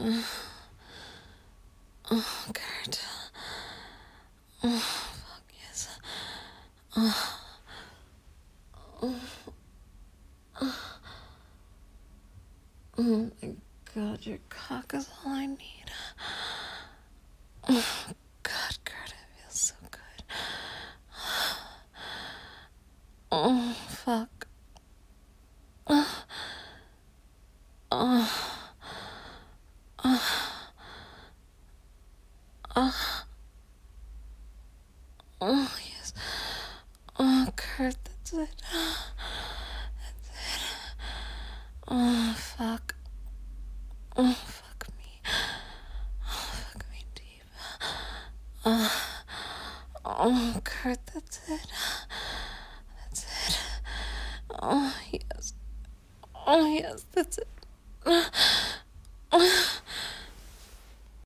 Oh, Kurt. Oh, fuck yes. Oh my God, your cock is all I need. Oh God, Kurt, it feels so good. Oh, fuck. Oh, yes. Oh, Kurt, that's it. Oh, fuck. Oh, fuck me. Oh, fuck me deep. Oh, Kurt, that's it. That's it. Oh, yes. Oh, yes, that's it.